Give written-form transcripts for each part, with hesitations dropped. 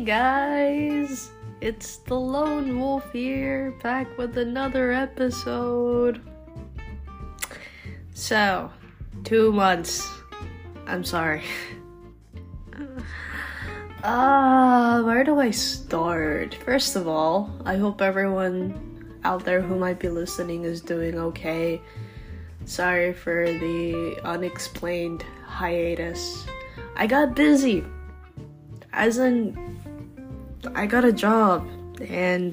guys, it's the Lone Wolf here, back with another episode. So, 2 months. I'm sorry. Where do I start? First of all, I hope everyone out there who might be listening is doing okay. Sorry for the unexplained hiatus. I got busy. As in, I got a job, and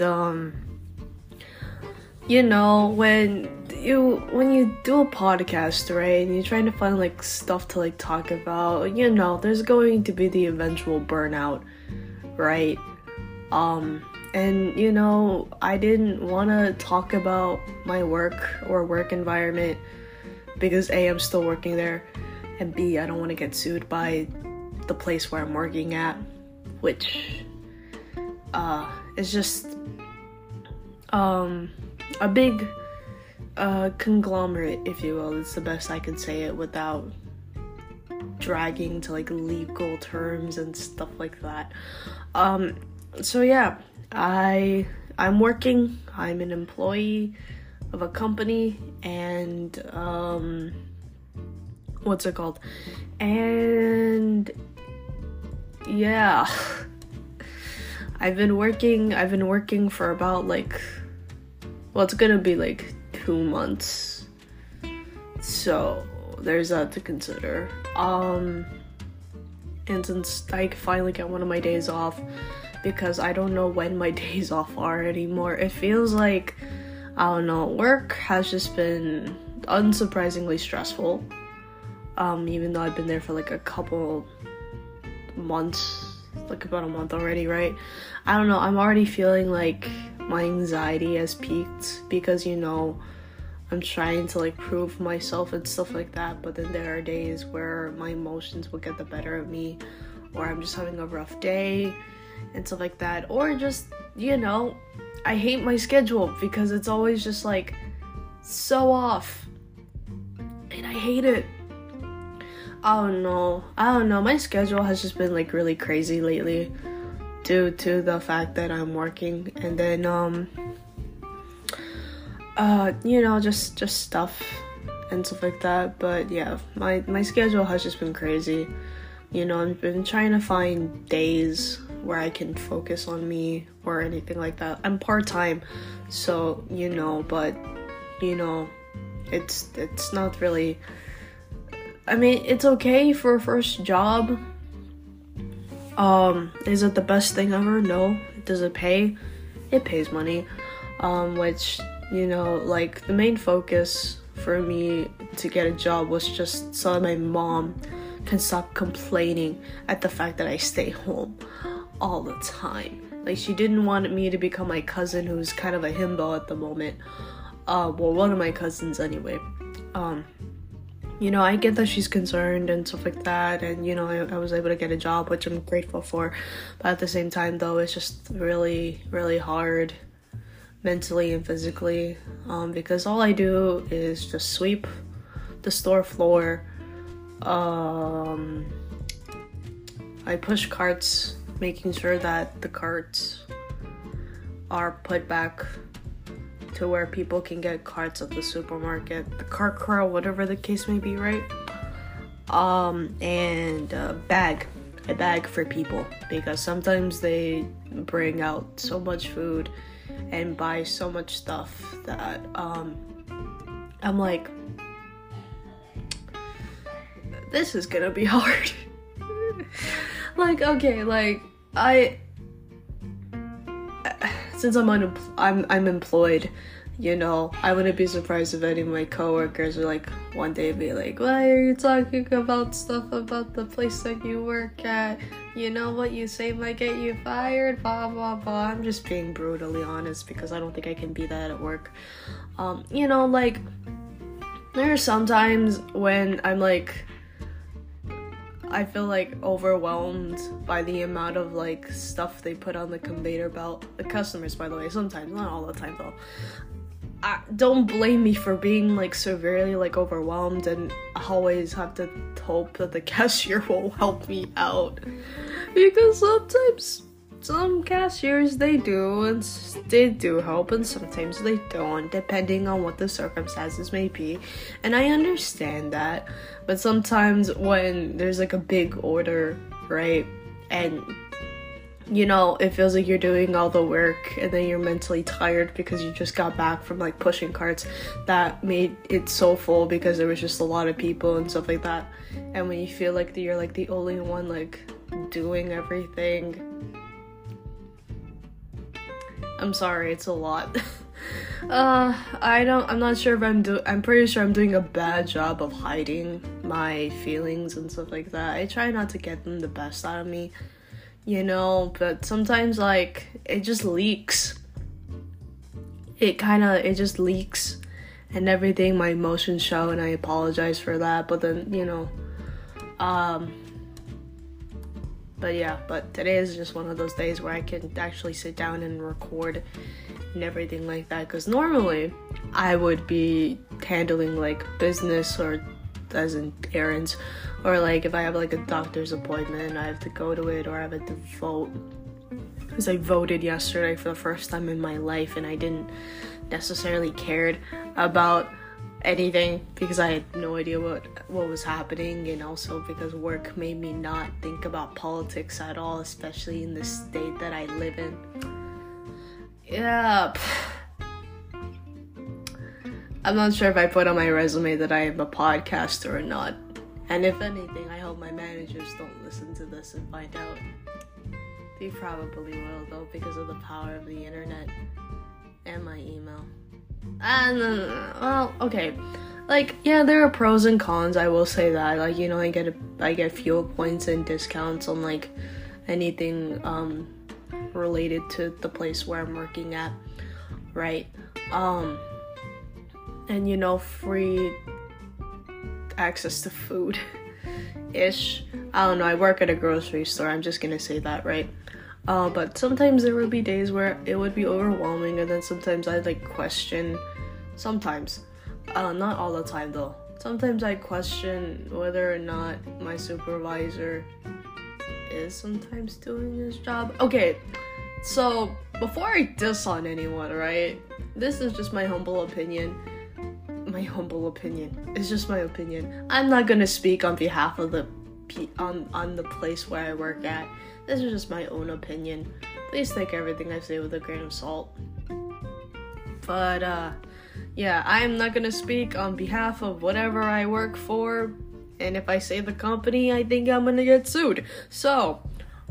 when you do a podcast, right, and you're trying to find like stuff to like talk about, there's going to be the eventual burnout, right? And I didn't want to talk about my work environment because A, I'm still working there, and B, I don't want to get sued by the place where I'm working at, which is just a big conglomerate, if you will. It's the best I can say it without dragging to like legal terms and stuff like that. So yeah, I'm working. I'm an employee of a company, and what's it called? And yeah, I've been working for about it's gonna be like 2 months. So there's that to consider. And since I finally get one of my days off, because I don't know when my days off are anymore, it feels like, I don't know, work has just been unsurprisingly stressful. Even though I've been there for like a couple months, like about a month already, right? I don't know, I'm already feeling like my anxiety has peaked because, I'm trying to like prove myself and stuff like that, but then there are days where my emotions will get the better of me, or I'm just having a rough day and stuff like that, or just, I hate my schedule because it's always just like so off, and I hate it. I don't know, my schedule has just been like really crazy lately due to the fact that I'm working, and then just stuff and stuff like that. But yeah, my schedule has just been crazy. I've been trying to find days where I can focus on me or anything like that. I'm part-time, so but it's not really, I mean, it's okay for a first job. Is it the best thing ever? No. Does it pay? It pays money. Which, like, the main focus for me to get a job was just so that my mom can stop complaining at the fact that I stay home all the time. Like, she didn't want me to become my cousin, who's kind of a himbo at the moment. One of my cousins anyway. I get that she's concerned and stuff like that, and I was able to get a job, which I'm grateful for, but at the same time though, it's just really, really hard mentally and physically, because all I do is just sweep the store floor. I push carts, making sure that the carts are put back to where people can get carts at the supermarket, the cart crawl, whatever the case may be, right? And a bag for people, because sometimes they bring out so much food and buy so much stuff that I'm like, this is gonna be hard. Since I'm employed, I wouldn't be surprised if any of my coworkers are like, one day be like, why are you talking about stuff about the place that you work at? What you say might get you fired, blah, blah, blah. I'm just being brutally honest because I don't think I can be that at work. There are some times when I'm like, I feel like overwhelmed by the amount of like stuff they put on the conveyor belt. The customers, by the way, sometimes, not all the time though. Don't blame me for being like severely like overwhelmed and always have to hope that the cashier will help me out, because sometimes some cashiers, they do, and they do help, and sometimes they don't, depending on what the circumstances may be. And I understand that, but sometimes when there's like a big order, right, and you know, it feels like you're doing all the work and then you're mentally tired because you just got back from like pushing carts that made it so full because there was just a lot of people and stuff like that. And when you feel like you're like the only one like doing everything, I'm sorry, it's a lot. I'm not sure if I'm pretty sure I'm doing a bad job of hiding my feelings and stuff like that. I try not to get them the best out of me, you know, but sometimes like it just leaks. It just leaks and everything, my emotions show, and I apologize for that. But then, you know, but today is just one of those days where I can actually sit down and record and everything like that, because normally I would be handling like business, or as in errands, or like if I have like a doctor's appointment I have to go to it, or I have to vote, because I voted yesterday for the first time in my life and I didn't necessarily cared about anything because I had no idea what was happening, and also because work made me not think about politics at all, especially in the state that I live in. Yeah, I'm not sure if I put on my resume that I am a podcaster or not, and if anything, I hope my managers don't listen to this and find out. They probably will though, because of the power of the internet and my email. And well, okay, like, yeah, there are pros and cons, I will say that. Like, you know, I get fuel points and discounts on like anything related to the place where I'm working at, right? And you know, free access to food ish. I don't know, I work at a grocery store, I'm just gonna say that, right? But sometimes there would be days where it would be overwhelming, and then sometimes I'd like question, not all the time though, sometimes I question whether or not my supervisor is sometimes doing his job. Okay, so before I diss on anyone, right, this is just my humble opinion. It's just my opinion. I'm not gonna speak on behalf of on the place where I work at. This is just my own opinion. Please take everything I say with a grain of salt. But yeah, I'm not gonna speak on behalf of whatever I work for, and if I say the company, I think I'm gonna get sued. So,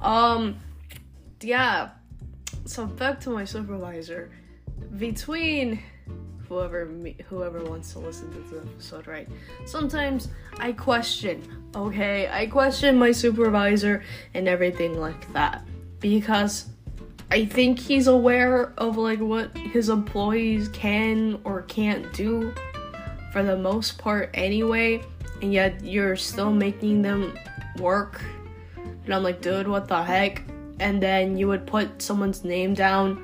yeah. So back to my supervisor. Between whoever wants to listen to this episode, right? Sometimes I question my supervisor and everything like that, because I think he's aware of like what his employees can or can't do for the most part anyway, and yet you're still making them work. And I'm like, dude, what the heck? And then you would put someone's name down,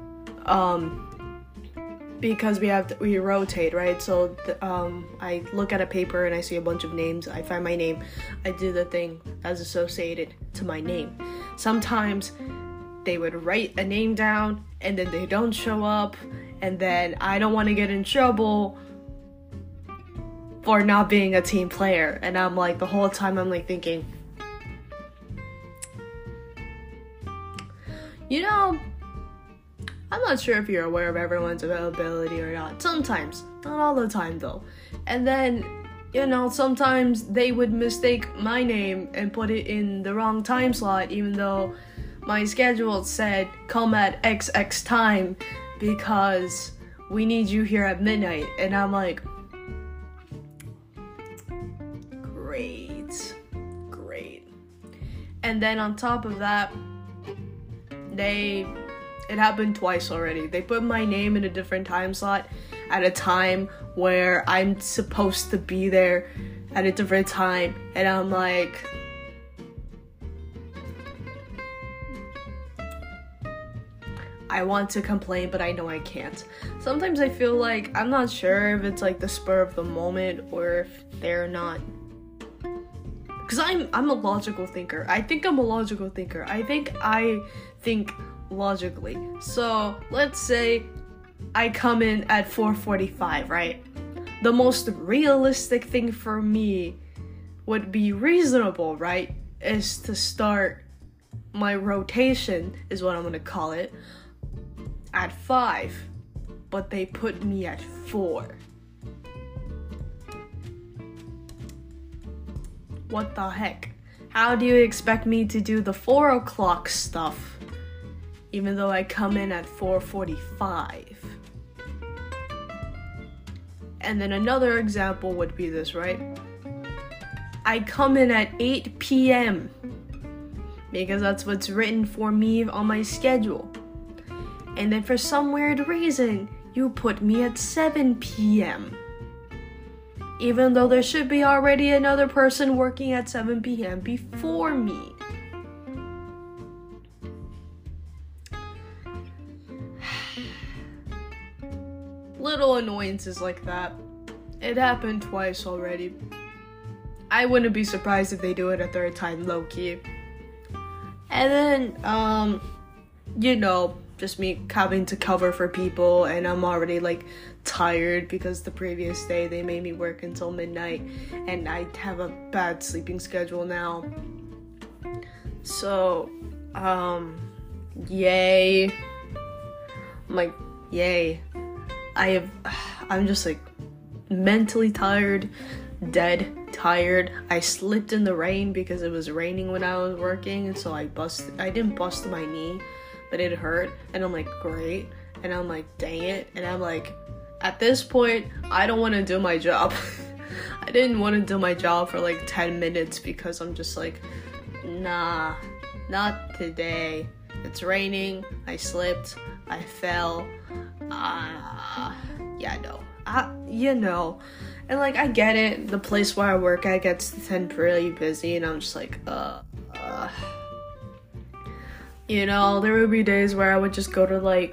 because we rotate, right? So I look at a paper and I see a bunch of names. I find my name. I do the thing that's associated to my name. Sometimes they would write a name down and then they don't show up, and then I don't want to get in trouble for not being a team player. And I'm like, the whole time I'm like thinking, you know, I'm not sure if you're aware of everyone's availability or not. Sometimes, not all the time though. And then, you know, sometimes they would mistake my name and put it in the wrong time slot, even though my schedule said come at XX time because we need you here at midnight. And I'm like, great. And then on top of that, it happened twice already. They put my name in a different time slot at a time where I'm supposed to be there at a different time. And I'm like, I want to complain, but I know I can't. Sometimes I feel like, I'm not sure if it's like the spur of the moment or if they're not because I'm a logical thinker. I think I'm a logical thinker. I think logically. So let's say I come in at 4:45, right? The most realistic thing for me would be reasonable, right? Is to start my rotation, is what I'm gonna call it, at 5. But they put me at 4. What the heck? How do you expect me to do the 4 o'clock stuff even though I come in at 4:45? And then another example would be this, right? I come in at 8 p.m. because that's what's written for me on my schedule. And then for some weird reason, you put me at 7 p.m. even though there should be already another person working at 7 p.m. before me. Little annoyances like that. It happened twice already. I wouldn't be surprised if they do it a third time, low-key. And then, just me having to cover for people, and I'm already tired because the previous day they made me work until midnight, and I have a bad sleeping schedule now. So, yay. Yay. I'm just mentally tired, dead tired. I slipped in the rain because it was raining when I was working, and so I didn't bust my knee, but it hurt, and I'm great, and I'm dang it, and I'm at this point, I don't want to do my job. I didn't want to do my job for 10 minutes because I'm just nah, not today. It's raining, I slipped, I fell, and I get it, the place where I work at gets temporarily busy, and I'm just there would be days where I would just go to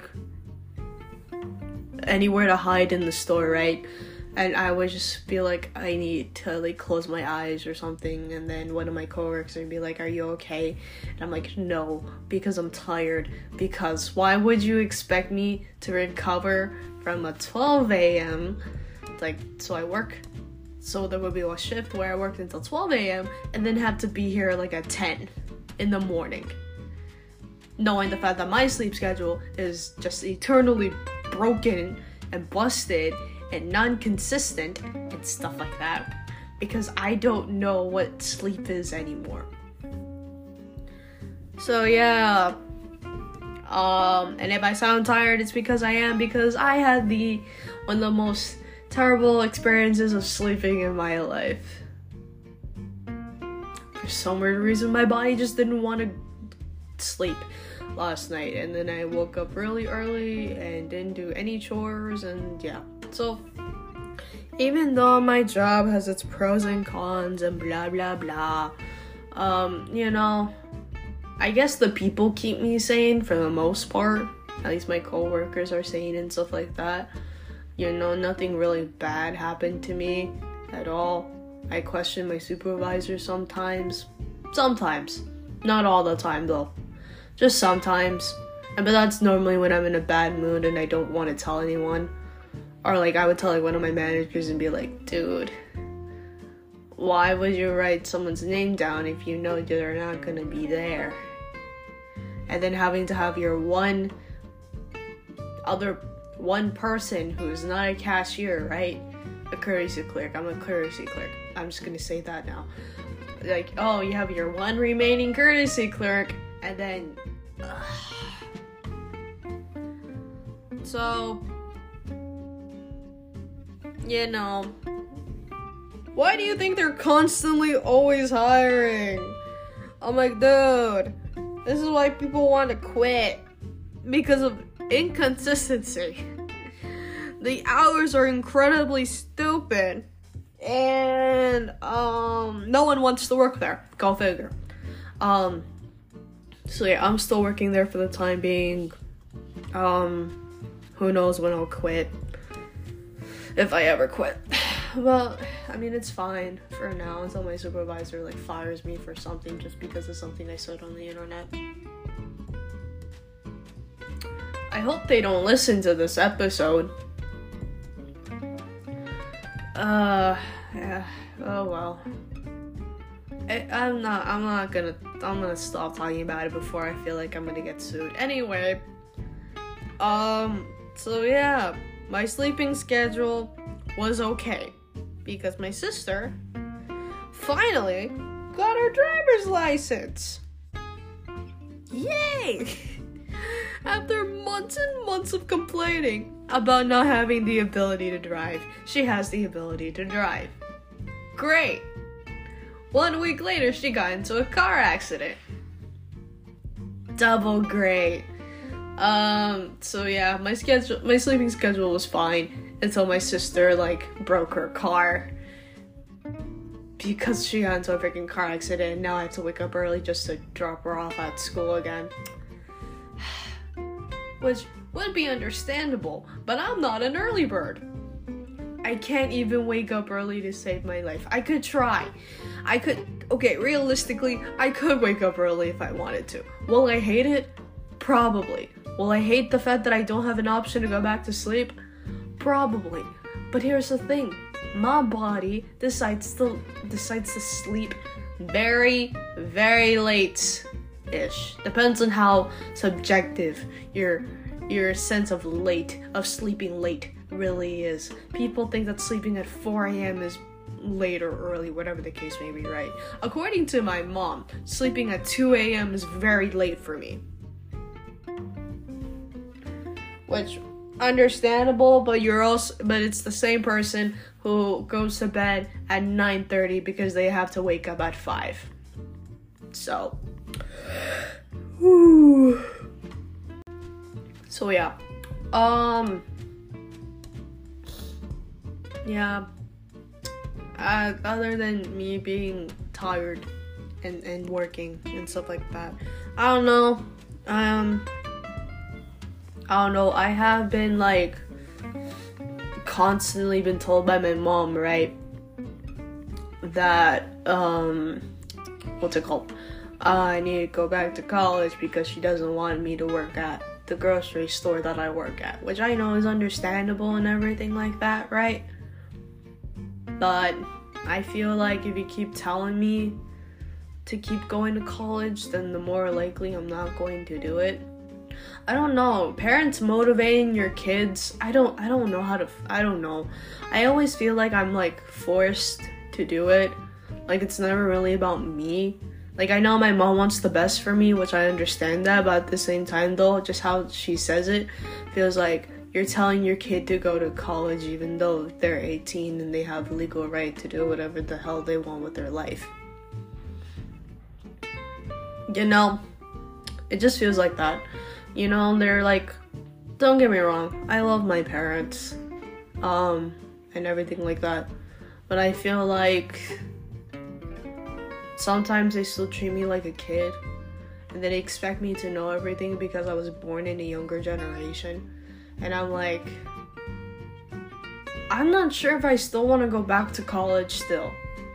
anywhere to hide in the store, right? And I would just feel I need to close my eyes or something, and then one of my coworkers would be are you okay? And I'm no, because I'm tired. Because why would you expect me to recover from a 12 a.m. So there would be a shift where I worked until 12 a.m. and then have to be here at 10 in the morning, knowing the fact that my sleep schedule is just eternally broken and busted and non-consistent and stuff like that, because I don't know what sleep is anymore. So yeah, and if I sound tired, it's because I am, because I had one of the most terrible experiences of sleeping in my life. For some weird reason, my body just didn't want to sleep last night, and then I woke up really early and didn't do any chores, and yeah. So even though my job has its pros and cons and blah blah blah, I guess the people keep me sane for the most part. At least my coworkers are sane and stuff like that. Nothing really bad happened to me at all. I question my supervisor sometimes, not all the time though. Just sometimes. But that's normally when I'm in a bad mood and I don't want to tell anyone. Or I would tell one of my managers and be dude, why would you write someone's name down if you know they're not gonna be there? And then having to have your one person who's not a cashier, right? A courtesy clerk. I'm a courtesy clerk. I'm just gonna say that now. Oh, you have your one remaining courtesy clerk, and then so why do you think they're constantly always hiring? I'm dude, this is why people want to quit, because of inconsistency. The hours are incredibly stupid, and no one wants to work there. Go figure. So yeah, I'm still working there for the time being. Who knows when I'll quit, if I ever quit. Well, I mean, it's fine for now until my supervisor like fires me for something just because of something I said on the internet. I hope they don't listen to this episode. Yeah. Oh well. I'm gonna stop talking about it before I feel like I'm gonna get sued. Anyway, so yeah, my sleeping schedule was okay because my sister finally got her driver's license. Yay! After months and months of complaining about not having the ability to drive, she has the ability to drive. Great! 1 week later, she got into a car accident. Double great. So yeah, my sleeping schedule was fine until my sister, broke her car. Because she got into a freaking car accident, and now I have to wake up early just to drop her off at school again. Which would be understandable, but I'm not an early bird. I can't even wake up early to save my life. I could try. Realistically, I could wake up early if I wanted to. Will I hate it? Probably. Will I hate the fact that I don't have an option to go back to sleep? Probably. But here's the thing. My body decides to sleep very, very late-ish. Depends on how subjective your sense of sleeping late really is. People think that sleeping at 4 a.m. is late or early, whatever the case may be, right? According to my mom, sleeping at 2 a.m. is very late for me. Which, understandable, but it's the same person who goes to bed at 9:30 because they have to wake up at 5. So, whew. So yeah. Yeah. Other than me being tired and working and stuff like that, I don't know. I have been constantly been told by my mom, right, that what's it called? I need to go back to college because she doesn't want me to work at the grocery store that I work at, which I know is understandable and everything like that, right? But I feel like if you keep telling me to keep going to college, then the more likely I'm not going to do it. I don't know. Parents motivating your kids, I don't know. I always feel like I'm forced to do it. It's never really about me. I know my mom wants the best for me, which I understand that, but at the same time though, just how she says it feels like you're telling your kid to go to college even though they're 18 and they have legal right to do whatever the hell they want with their life. It just feels like that. They're don't get me wrong, I love my parents, and everything like that, but I feel like sometimes they still treat me like a kid, and they expect me to know everything because I was born in a younger generation, and I'm not sure if I still want to go back to college still.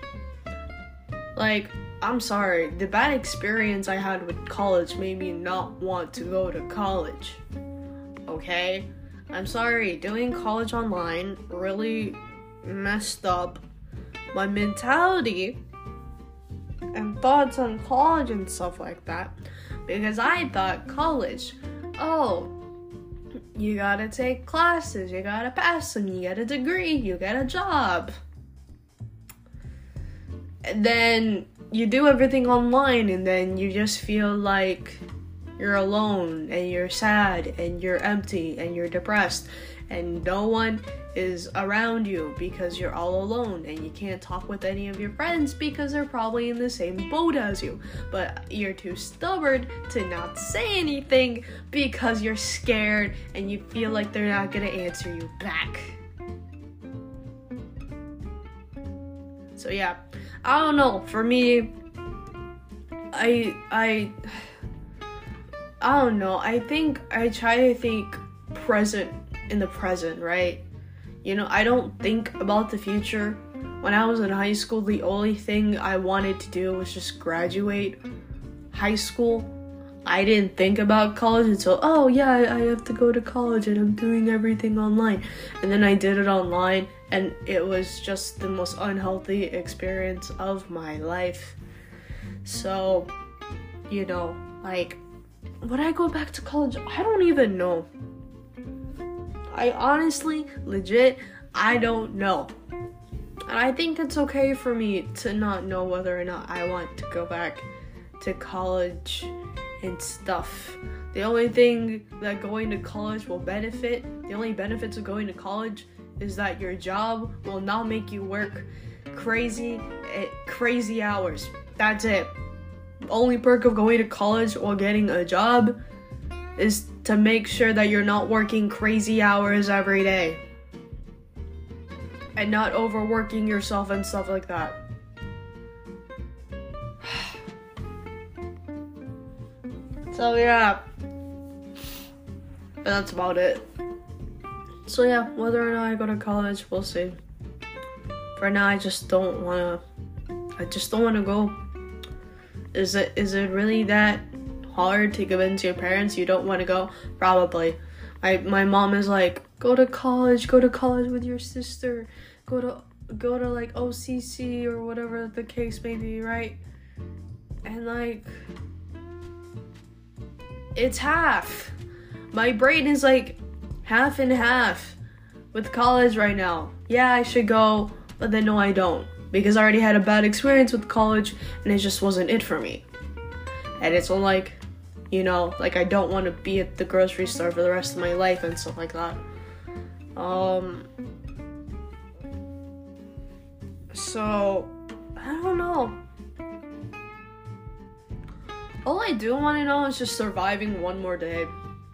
I'm sorry, the bad experience I had with college made me not want to go to college. Okay? I'm sorry, doing college online really messed up my mentality and thoughts on college and stuff like that. Because I thought college, you gotta take classes, you gotta pass them, you get a degree, you get a job. And then you do everything online, and then you just feel like you're alone, and you're sad, and you're empty, and you're depressed, and no one is around you because you're all alone, and you can't talk with any of your friends because they're probably in the same boat as you, but you're too stubborn to not say anything because you're scared, and you feel like they're not gonna answer you back. So yeah, I don't know, for me, I don't know, I try to think in the present, right? I don't think about the future. When I was in high school, the only thing I wanted to do was just graduate high school. I didn't think about college until, oh yeah, I have to go to college and I'm doing everything online. And then I did it online, and it was just the most unhealthy experience of my life. So, like, would I go back to college? I don't even know. I honestly, legit, I don't know. And I think it's okay for me to not know whether or not I want to go back to college and stuff. The only thing that going to college will benefit, the only benefits of going to college is that your job will not make you work crazy hours. That's it. The only perk of going to college or getting a job is to make sure that you're not working crazy hours every day and not overworking yourself and stuff like that. So yeah, but that's about it. So yeah, whether or not I go to college, we'll see. For now, I just don't wanna go. Is it really that hard to convince your parents you don't want to go? Probably. My mom is like, go to college with your sister, go to like OCC or whatever the case may be, right? And like, it's half. My brain is like half and half with college right now. Yeah, I should go, but then no, I don't, because I already had a bad experience with college and it just wasn't it for me. And it's like, like I don't want to be at the grocery store for the rest of my life and stuff like that. So I don't know. All I do want to know is just surviving one more day.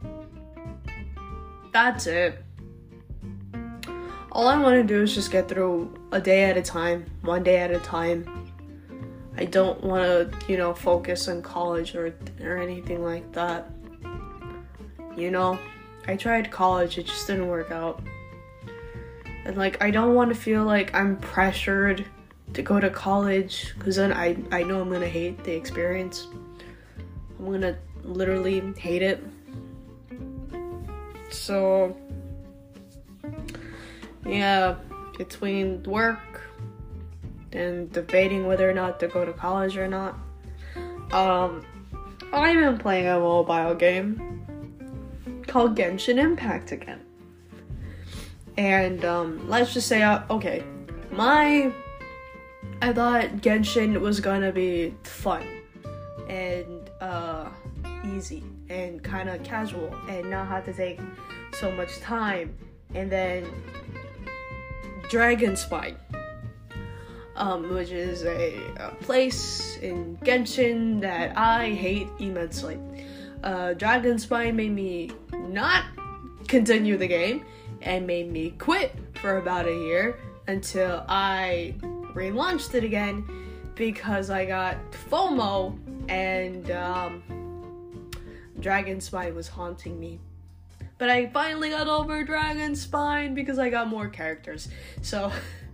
That's it. All I want to do is just get through a day at a time, one day at a time. I don't want to, focus on college or anything like that. I tried college, it just didn't work out. And like, I don't want to feel like I'm pressured to go to college, because then I know I'm going to hate the experience. I'm going to literally hate it. So, yeah, between work and debating whether or not to go to college or not, I've been playing a mobile game called Genshin Impact again. And let's just say, okay, I thought Genshin was gonna be fun and easy and kind of casual and not have to take so much time. And then Dragonspine, which is a place in Genshin that I hate immensely. Dragonspine made me not continue the game and made me quit for about a year until I relaunched it again because I got FOMO and Dragonspine was haunting me. But I finally got over Dragonspine because I got more characters. So,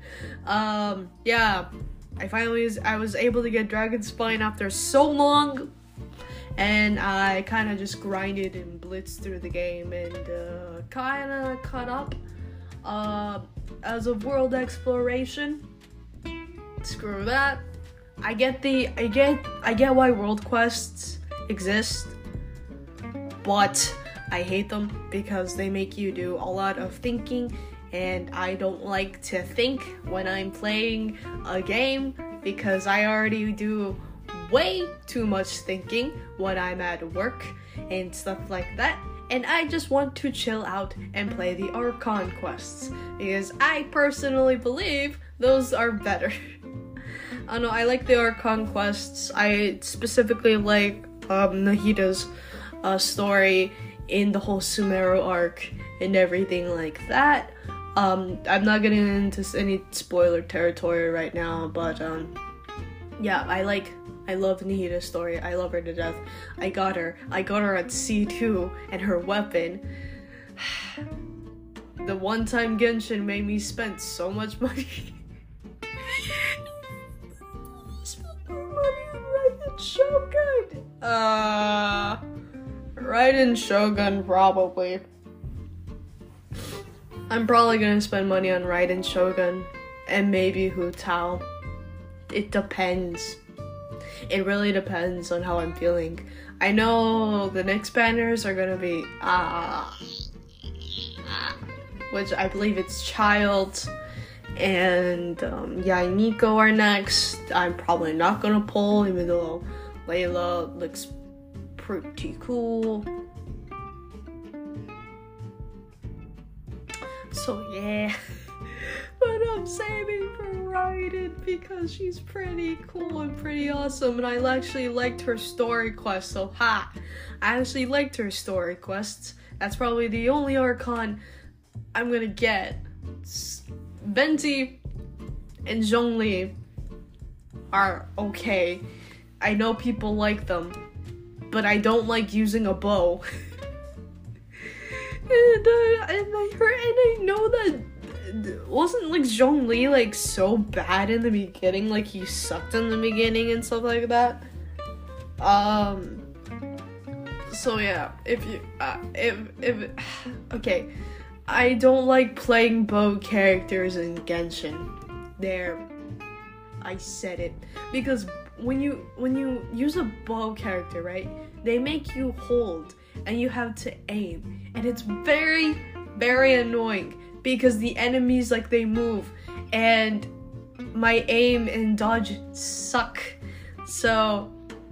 yeah, I was able to get Dragonspine after so long, and I kind of just grinded and blitzed through the game and kind of caught up. As of world exploration, screw that. I get why world quests exist, but I hate them because they make you do a lot of thinking, and I don't like to think when I'm playing a game because I already do way too much thinking when I'm at work and stuff like that. And I just want to chill out and play the Archon quests because I personally believe those are better. I don't know, I like the Archon quests. I specifically like Nahida's story in the whole Sumeru arc and everything like that. I'm not getting into any spoiler territory right now, but yeah, I love Nahida's story. I love her to death. I got her at C2, and her weapon, The one time Genshin made me spend so much money. Spend more money on Raiden Shogun. Raiden Shogun probably. I'm probably gonna spend money on Raiden Shogun and maybe Hu Tao. It depends. It really depends on how I'm feeling. I know the next banners are gonna be which I believe it's Child and Yae Miko are next. I'm probably not gonna pull, even though Layla looks pretty cool. So yeah. But I'm saving for Raiden because she's pretty cool and pretty awesome, and I actually liked her story quest, so I actually liked her story quests. That's probably the only Archon I'm gonna get. Venti and Zhongli are okay. I know people like them, but I don't like using a bow. and I know that wasn't like Zhongli like so bad in the beginning, like he sucked in the beginning and stuff like that. So yeah, if okay, I don't like playing bow characters in Genshin. There, I said it, because when you use a bow character, right, they make you hold and you have to aim, and it's very, very annoying because the enemies, like, they move and my aim and dodge suck. So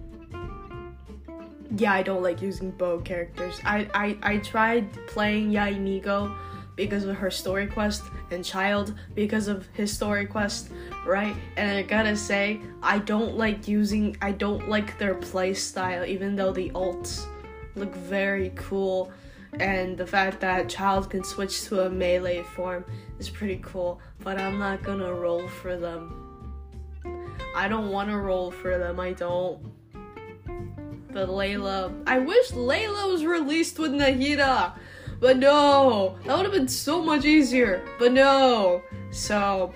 yeah, I don't like using bow characters. I tried playing Yae Miko because of her story quest, and Child because of his story quest, right? And I gotta say, I don't like their play style, even though the ults look very cool, and the fact that Child can switch to a melee form is pretty cool, but I'm not gonna roll for them. I don't want to roll for them, I don't. But Layla, I wish Layla was released with Nahida, but no, that would have been so much easier, but no. So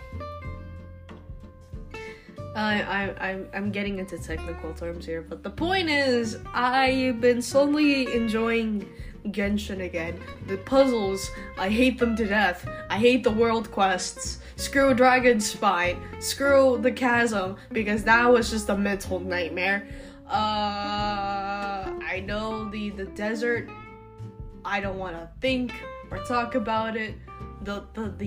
I'm getting into technical terms here, but the point is, I've been slowly enjoying Genshin again. The puzzles, I hate them to death. I hate the world quests. Screw Dragon Spine. Screw the Chasm, because that was just a mental nightmare. I know the desert, I don't want to think or talk about it. The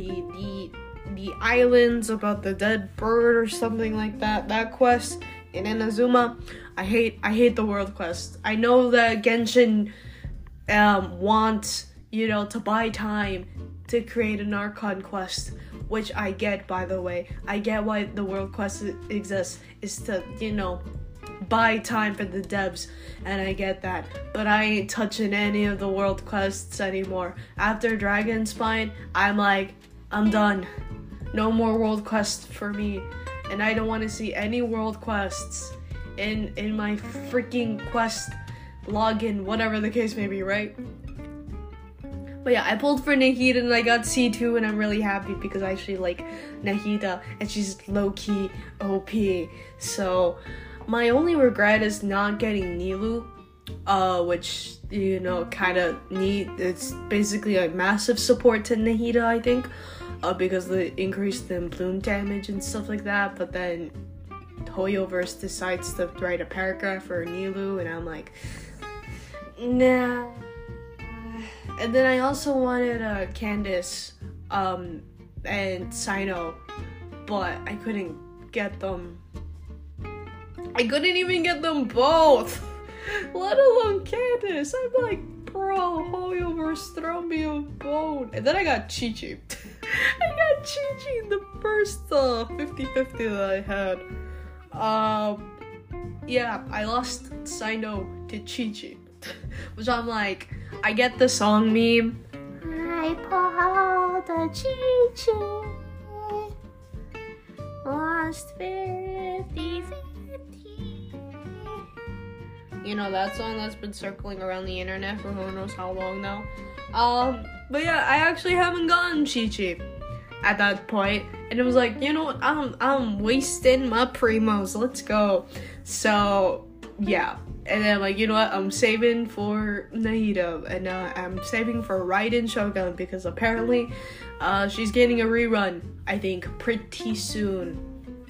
islands about the dead bird or something like that. That quest in Inazuma, I hate the world quest. I know that Genshin want, to buy time to create an Archon quest, which I get, by the way. I get why the world quest exists, is to, buy time for the devs, and I get that. But I ain't touching any of the world quests anymore. After Dragon Spine, I'm done. No more world quests for me. And I don't want to see any world quests in my freaking quest login, whatever the case may be, right? But yeah, I pulled for Nahida and I got C2, and I'm really happy because I actually like Nahida and she's low-key OP. So my only regret is not getting Nilou, which, kinda neat. It's basically a massive support to Nahida, I think, because they increased the bloom damage and stuff like that. But then Hoyoverse decides to write a paragraph for Nilou, and I'm like, nah. And then I also wanted Candace and Sino, but I couldn't get them. I couldn't even get them both, let alone Candace. I'm like, bro, Hoyoverse, throw me a bone. And then I got Chi-Chi. I got Chi-Chi in the first 50-50 that I had. Yeah, I lost Sino to Chi-Chi. Which I'm like, I get the song meme. I pulled a Chi-Chi, lost 50-50. That song that's been circling around the internet for who knows how long now. But yeah, I actually haven't gotten Chi-Chi at that point, and it was like, you know what, I'm wasting my primos, let's go. So yeah, and then like, you know what, I'm saving for Nahida, and I'm saving for Raiden Shogun, because apparently she's getting a rerun, I think pretty soon.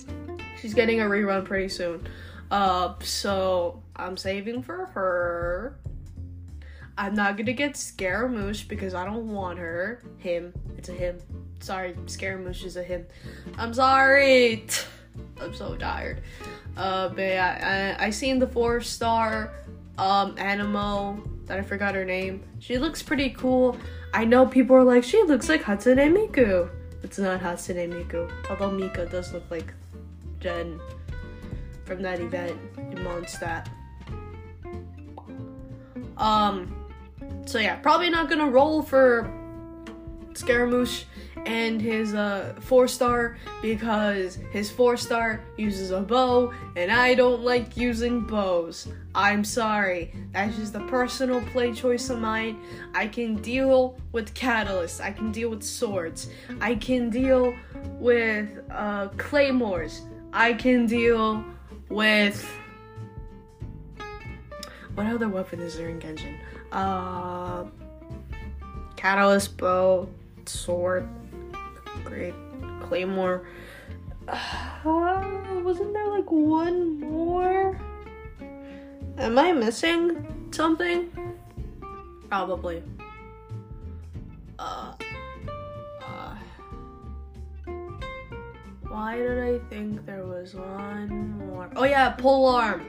So I'm saving for her. I'm not gonna get Scaramouche because I don't want her. It's a him. Sorry, Scaramouche is a him. I'm sorry. I'm so tired. But yeah, I seen the 4-star Animo that I forgot her name. She looks pretty cool. I know people are like, she looks like Hatsune Miku. It's not Hatsune Miku, although Mika does look like Jen from that event in Mondstadt. So yeah, probably not gonna roll for Scaramouche and his 4-star, because his 4-star uses a bow, and I don't like using bows. I'm sorry. That's just a personal play choice of mine. I can deal with catalysts. I can deal with swords. I can deal with claymores. I can deal with... What other weapon is there in Genshin? Catalyst, bow, sword, great, claymore. Wasn't there like one more? Am I missing something? Probably. Why did I think there was one more? Oh yeah, polearm.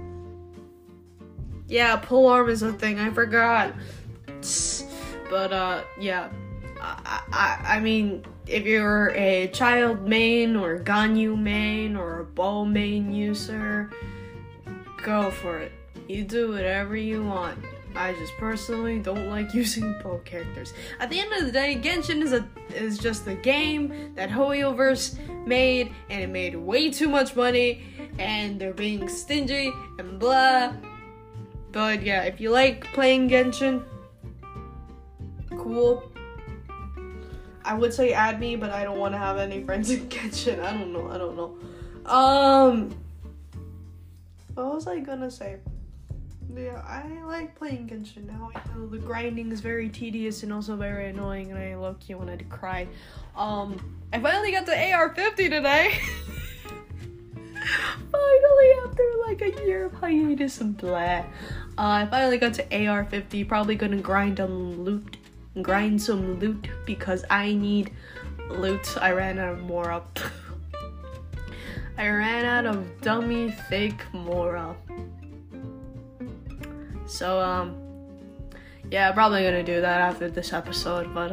Yeah, polearm is a thing, I forgot. But yeah, I mean, if you're a child main or Ganyu main or a bow main user, go for it. You do whatever you want. I just personally don't like using bow characters. At the end of the day, Genshin is just a game that Hoyoverse made, and it made way too much money, and they're being stingy and blah. But yeah, if you like playing Genshin, cool. I would say add me, but I don't want to have any friends in Genshin. I don't know. What was I gonna say? Yeah, I like playing Genshin now. I know the grinding is very tedious and also very annoying, and I low-key wanted to cry. I finally got the AR-50 today. Finally, after like a year of hiatus and blah. I finally got to AR-50. Probably gonna grind some loot because I need loot. I ran out of Mora. I ran out of dummy fake Mora. So yeah, probably gonna do that after this episode. But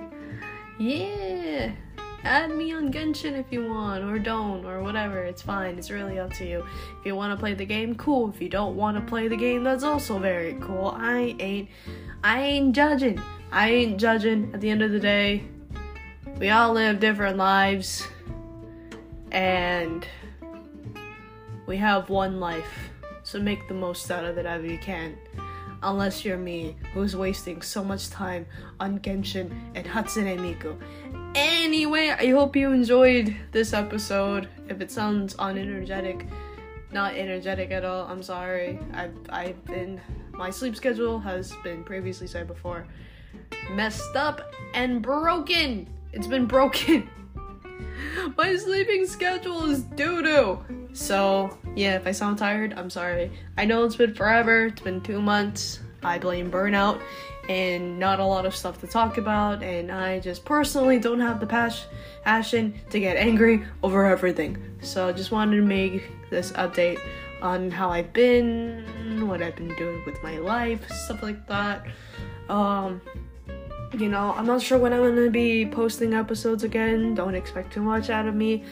yeah. Add me on Genshin if you want, or don't, or whatever. It's fine. It's really up to you. If you want to play the game, cool. If you don't want to play the game, that's also very cool. I ain't judging. At the end of the day, we all live different lives, and we have one life. So make the most out of it as you can. Unless you're me, who's wasting so much time on Genshin and Hatsune Miku. Anyway, I hope you enjoyed this episode. If it sounds unenergetic, not energetic at all, I'm sorry. My sleep schedule has been previously said before, messed up and broken. It's been broken. My sleeping schedule is doo-doo. So, yeah, if I sound tired, I'm sorry. I know it's been forever. It's been 2 months. I blame burnout and not a lot of stuff to talk about, and I just personally don't have the passion to get angry over everything. So I just wanted to make this update on how I've been, what I've been doing with my life, stuff like that. You know, I'm not sure when I'm gonna be posting episodes again. Don't expect too much out of me.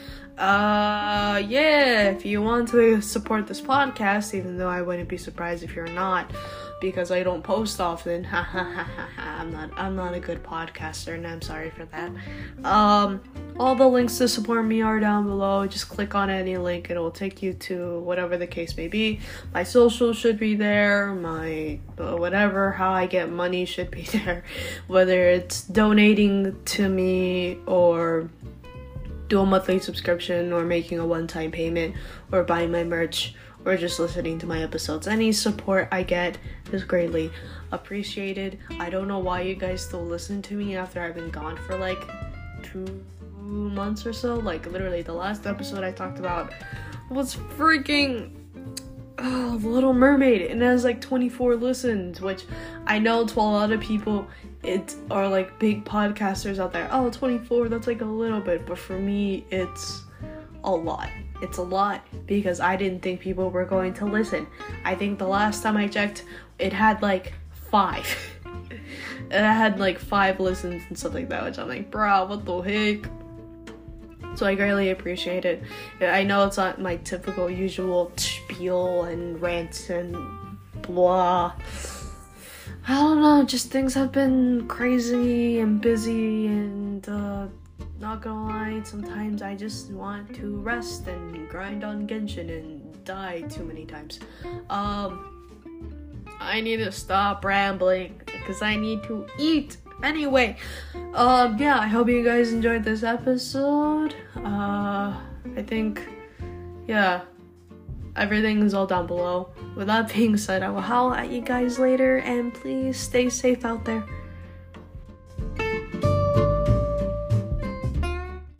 Yeah, if you want to support this podcast, even though I wouldn't be surprised if you're not, because I don't post often. I'm not a good podcaster, and I'm sorry for that. All the links to support me are down below. Just click on any link and it will take you to whatever the case may be. My social should be there. My whatever, how I get money should be there. Whether it's donating to me or do a monthly subscription or making a one-time payment or buying my merch or just listening to my episodes. Any support I get is greatly appreciated. I don't know why you guys still listen to me after I've been gone for like 2 months or so. Like literally the last episode I talked about was freaking The Little Mermaid, and it has like 24 listens, which I know to a lot of people it are like big podcasters out there. 24, that's like a little bit, but for me it's a lot. It's a lot because I didn't think people were going to listen. I think the last time I checked, it had like 5. It had like 5 listens and stuff like that, which I'm like, bro, what the heck? So I greatly appreciate it. I know it's not my typical usual spiel and rants and blah. I don't know, just things have been crazy and busy, and not gonna lie, sometimes I just want to rest and grind on Genshin and die too many times. I need to stop rambling because I need to eat. Anyway, yeah, I hope you guys enjoyed this episode. I think, yeah, everything is all down below. With that being said, I will howl at you guys later, and please stay safe out there.